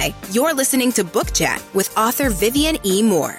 Hi, you're listening to Book Chat with author Vivian E. Moore.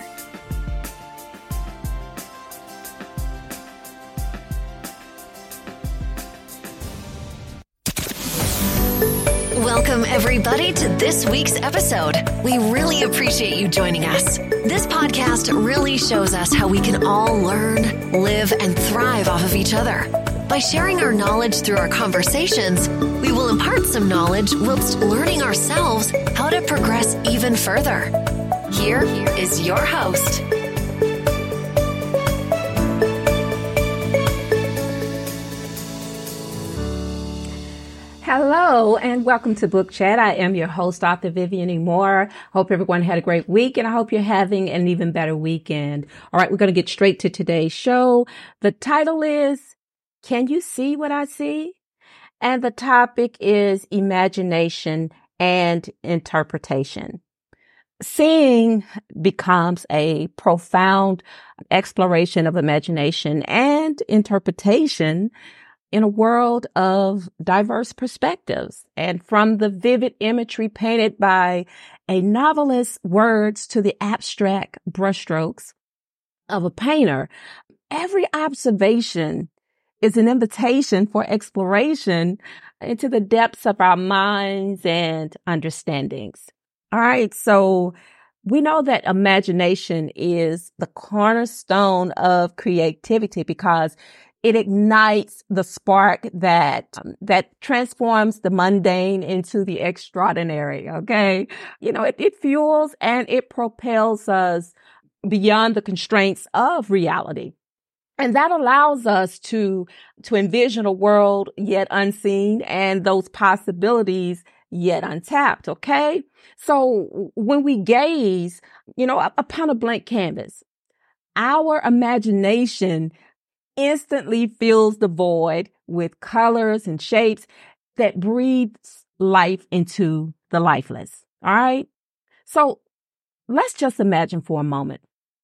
Welcome, everybody, to this week's episode. We really appreciate you joining us. This podcast really shows us how we can all learn, live, and thrive off of each other. By sharing our knowledge through our conversations, we will impart some knowledge whilst learning ourselves how to progress even further. Here is your host. Hello and welcome to Book Chat. I am your host, author Vivian E. Moore. Hope everyone had a great week and I hope you're having an even better weekend. All right, we're going to get straight to today's show. The title is, Can You See What I See? And the topic is imagination and interpretation. Seeing becomes a profound exploration of imagination and interpretation in a world of diverse perspectives. And from the vivid imagery painted by a novelist's words to the abstract brushstrokes of a painter, every observation is an invitation for exploration into the depths of our minds and understandings. All right. So we know that imagination is the cornerstone of creativity because it ignites the spark that transforms the mundane into the extraordinary. Okay. It fuels and it propels us beyond the constraints of reality. And that allows us to envision a world yet unseen and those possibilities yet untapped. Okay. So when we gaze, upon a blank canvas, our imagination instantly fills the void with colors and shapes that breathes life into the lifeless. All right. So let's just imagine for a moment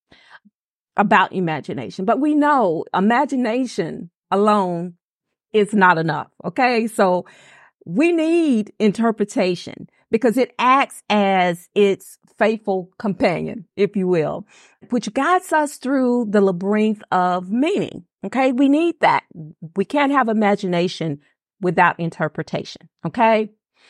about imagination. But we know imagination alone is not enough. Okay. So we need interpretation because it acts as its faithful companion, if you will, which guides us through the labyrinth of meaning. Okay. We need that. We can't have imagination without interpretation. Okay.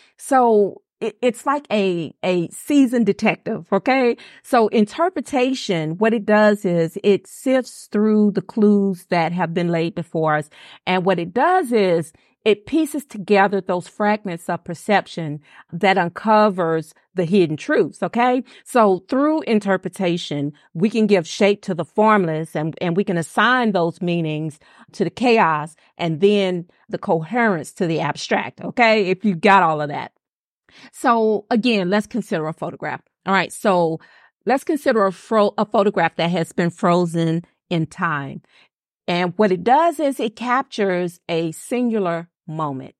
So it's like a seasoned detective. Okay. So interpretation, what it does is it sifts through the clues that have been laid before us. And what it does is it pieces together those fragments of perception that uncovers the hidden truths. Okay. So through interpretation, we can give shape to the formless and we can assign those meanings to the chaos and then the coherence to the abstract. Okay. If you got all of that. So again, let's consider a photograph. All right. So let's consider a photograph that has been frozen in time. And what it does is it captures a singular moment.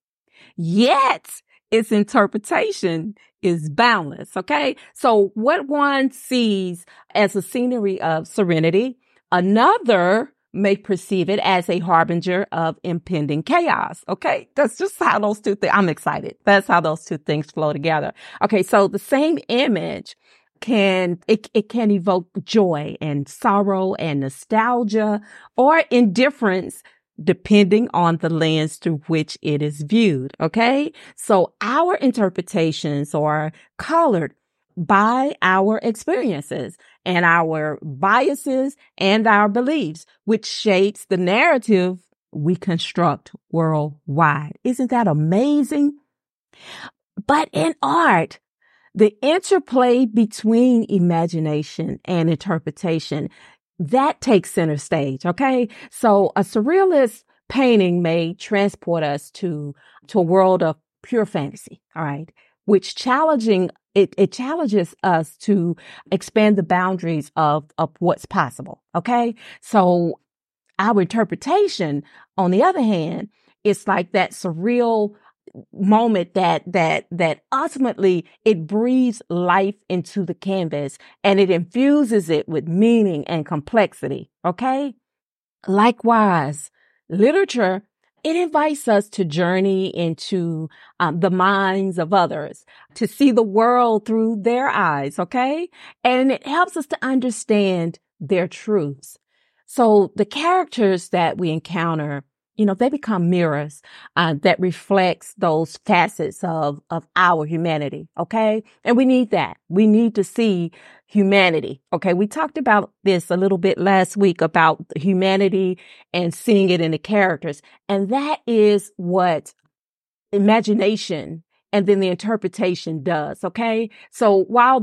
Yet its interpretation is boundless. Okay. So what one sees as a scenery of serenity, another may perceive it as a harbinger of impending chaos. Okay. That's just how those two things, I'm excited. That's how those two things flow together. Okay. So the same image can evoke joy and sorrow and nostalgia or indifference depending on the lens through which it is viewed. Okay. So our interpretations are colored by our experiences and our biases and our beliefs, which shapes the narrative we construct worldwide. Isn't that amazing? But in art, the interplay between imagination and interpretation, that takes center stage. Okay. So a surrealist painting may transport us to a world of pure fantasy. All right. Which it challenges us to expand the boundaries of what's possible. Okay. So our interpretation, on the other hand, it's like that surreal moment that ultimately it breathes life into the canvas and it infuses it with meaning and complexity. Okay. Likewise, literature it invites us to journey into the minds of others, to see the world through their eyes, okay? And it helps us to understand their truths. So the characters that we encounter, they become mirrors that reflects those facets of our humanity, okay? And we need that. We need to see humanity, okay? We talked about this a little bit last week about humanity and seeing it in the characters. And that is what imagination and then the interpretation does, okay? So while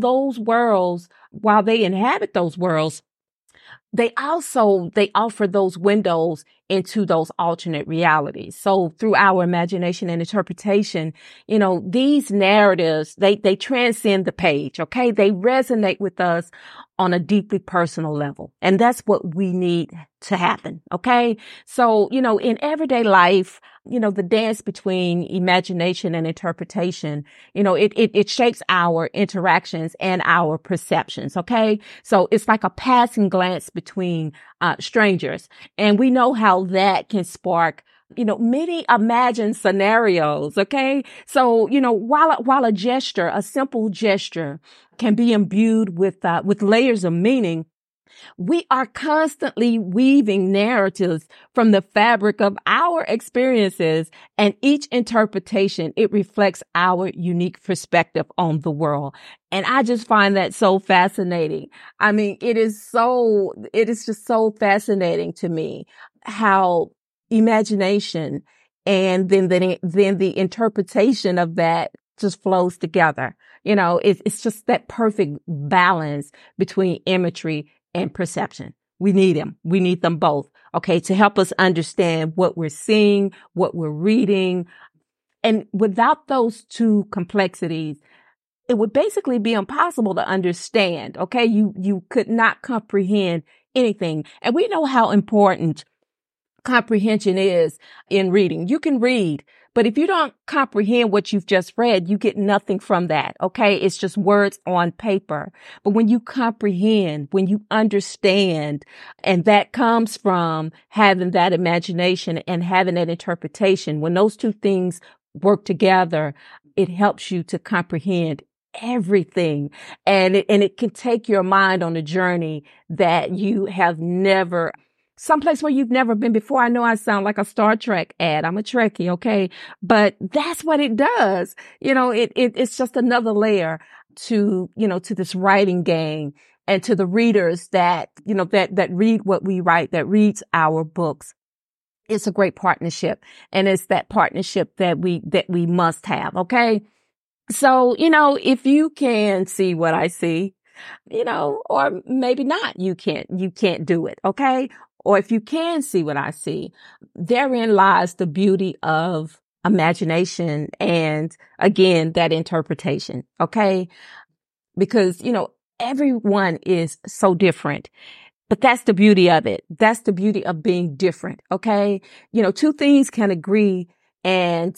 they inhabit those worlds, they offer those windows into those alternate realities. So through our imagination and interpretation, these narratives, they transcend the page. Okay. They resonate with us on a deeply personal level. And that's what we need to happen. Okay. So, in everyday life, the dance between imagination and interpretation, it shapes our interactions and our perceptions. Okay. So it's like a passing glance between strangers. And we know how that can spark many imagined scenarios. Okay. So, while a simple gesture can be imbued with layers of meaning, we are constantly weaving narratives from the fabric of our experiences, and each interpretation, it reflects our unique perspective on the world. And I just find that so fascinating. I mean, it is just so fascinating to me how imagination and then the interpretation of that just flows together. It's just that perfect balance between imagery and perception. We need them. We need them both. Okay. To help us understand what we're seeing, what we're reading. And without those two complexities, it would basically be impossible to understand. Okay. You could not comprehend anything. And we know how important comprehension is in reading. You can read, but if you don't comprehend what you've just read, you get nothing from that. Okay. It's just words on paper. But when you comprehend, when you understand, and that comes from having that imagination and having that interpretation, when those two things work together, it helps you to comprehend everything. And it can take your mind on a journey that you have never someplace where you've never been before. I know I sound like a Star Trek ad. I'm a Trekkie, okay? But that's what it does. It's just another layer to this writing game and to the readers that read what we write, that reads our books. It's a great partnership. And it's that partnership that we must have, okay? So, if you can see what I see, or maybe not, you can't do it, okay? Or if you can see what I see, therein lies the beauty of imagination and, again, that interpretation, okay? Because, everyone is so different, but that's the beauty of it. That's the beauty of being different, okay? Two things can agree and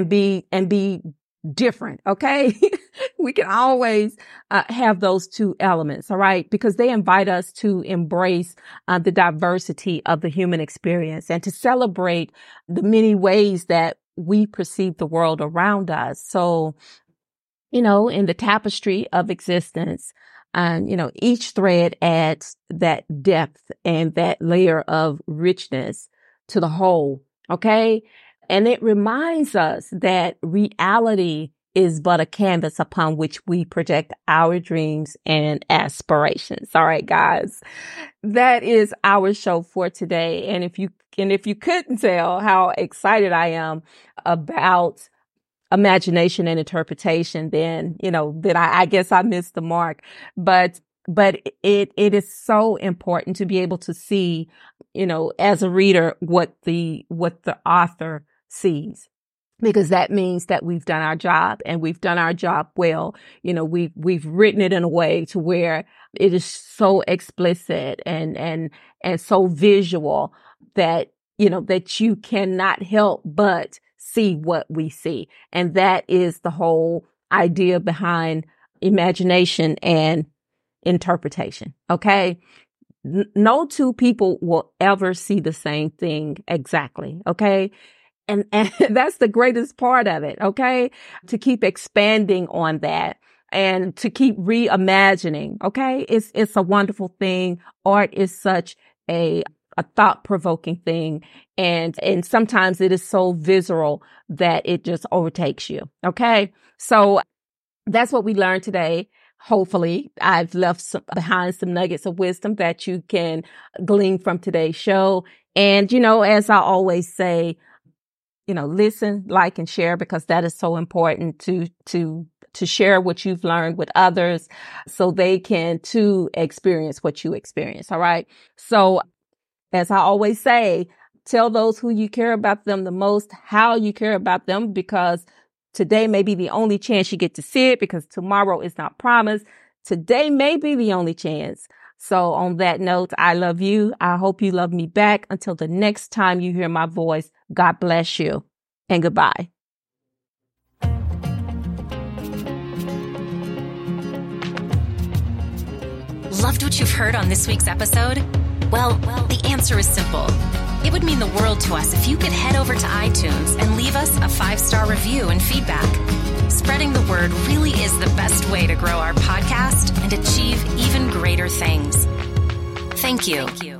be different, okay? We can always have those two elements, all right? Because they invite us to embrace the diversity of the human experience and to celebrate the many ways that we perceive the world around us. So, in the tapestry of existence, each thread adds that depth and that layer of richness to the whole, okay? And it reminds us that reality is but a canvas upon which we project our dreams and aspirations. All right, guys, that is our show for today. And if you couldn't tell how excited I am about imagination and interpretation, then, I guess I missed the mark. But it is so important to be able to see, as a reader, what the author sees, because that means that we've done our job and we've done our job well. We've written it in a way to where it is so explicit and so visual that, that you cannot help but see what we see. And that is the whole idea behind imagination and interpretation. Okay. No two people will ever see the same thing exactly. Okay. And that's the greatest part of it. Okay. To keep expanding on that and to keep reimagining. Okay. It's a wonderful thing. Art is such a thought-provoking thing. And sometimes it is so visceral that it just overtakes you. Okay. So that's what we learned today. Hopefully I've left behind some nuggets of wisdom that you can glean from today's show. And, as I always say, listen, like, and share, because that is so important to share what you've learned with others so they can too experience what you experience. All right. So as I always say, tell those who you care about them the most how you care about them, because today may be the only chance you get to see it, because tomorrow is not promised. Today may be the only chance. So on that note, I love you. I hope you love me back. Until the next time you hear my voice, God bless you and goodbye. Loved what you've heard on this week's episode? Well, the answer is simple. It would mean the world to us if you could head over to iTunes and leave us a 5-star review and feedback. Spreading the word really is the best way to grow our podcast and achieve even greater things. Thank you.